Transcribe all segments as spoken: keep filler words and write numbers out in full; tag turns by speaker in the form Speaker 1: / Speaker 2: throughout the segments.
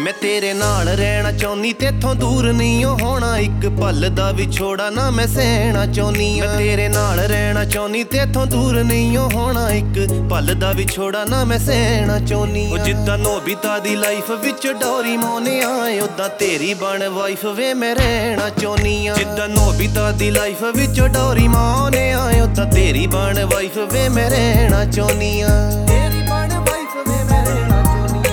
Speaker 1: मैं तेरे नाल रहना चाहुंदी तेथों दूर नहीं होना एक पल दा विछोड़ा ना मैं सहना चाहुंदी मैं तेरे नाल रहना चाहुंदी तेथों दूर नहीं होना एक पल दा विछोड़ा ना मैं सहना चाहुंदी जिद्दां नोबिता दी लाइफ विच डोरेमोन आए उदां तेरी बन वाइफ वे मैं रहना चाहुंदी जिद्दां नोबिता दी लाइफ विच डोरेमोन आए उदां तेरी बन वाइफ वे मैं रहना चाहुंदी तेरी बन वाइफ वे मैं रहना चाहुंदी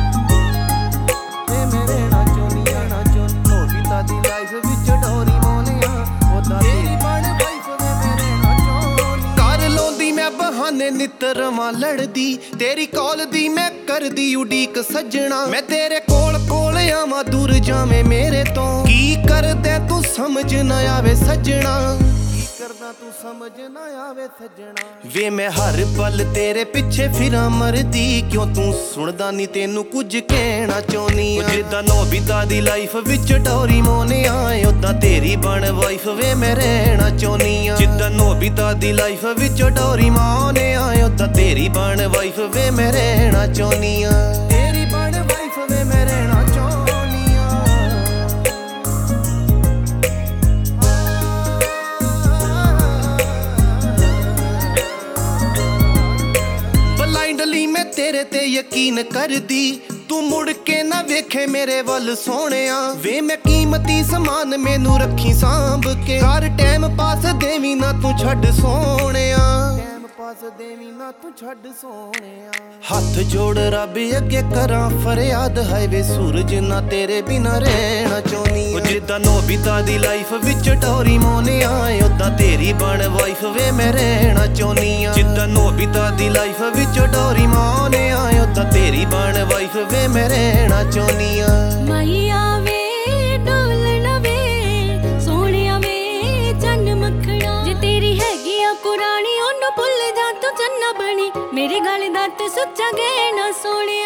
Speaker 1: वे मैं रहना चाहुंदी ना चाहुंदी नोबिता दी लाइफ विच डोरेमोन आ उदां तेरी बन वाइफ वे मैं रहना चाहुंदी कर लोंदी मैं बहाने नित रवां लड़दी तेरी कॉल दी मैं करदी उडीक सजना मैं तेरे कोल कोल आवां दूर जावें मेरे तो की करदे तू समझ ना आवे सजना करदा तू समझ ना आवे सजना वे मैं हर पल तेरे पिछे फिरां मरदी क्यों तू सुनदा नी तेनू कुछ कहना चाहुंदी जिद्दां नोबिता दी लाइफ विच डोरेमोन आए उदां तेरी बन वाइफ वे मैं रहना चाहुंदी जिद्दां नोबिता दी लाइफ विच डोरेमोन आए उदां तेरी बन वाइफ वे मैं रहना चाहुंदी तेरी बन वाइफ वे मैं रहना मैं तेरे ते यकीन कर दी तू मुड़ के ना वेखे मेरे वल सोहणिया वे मैं कीमती समान मैनू रखी सांभ के हर टाइम पास देवी ना तू छड्ड सोहणिया पास देवी ना तू छड्ड सोहणिया हथ जोड़ रब अगे करां फरियाद हाय वे सूरज ना तेरे बिना रहना चाहुंदी जिद्दां नोबिता दी लाइफ विच डोरेमोन आए उदां तेरी बन वाइफ वे मैं रहना चाहुंदी जिद्दां नोबिता दी लाइफ विच डोरेमोन आए उदां तेरी बन वाइफ वे मैं रहना चाहुंदी
Speaker 2: माहिया वे डोलना वे सोहणिया वे चन्न मखना जे तेरी हैगी आ पुरानी ओनू भुल जा तू चन्ना बनी मेरे गल दा ते सच्चा गहना सोहणिया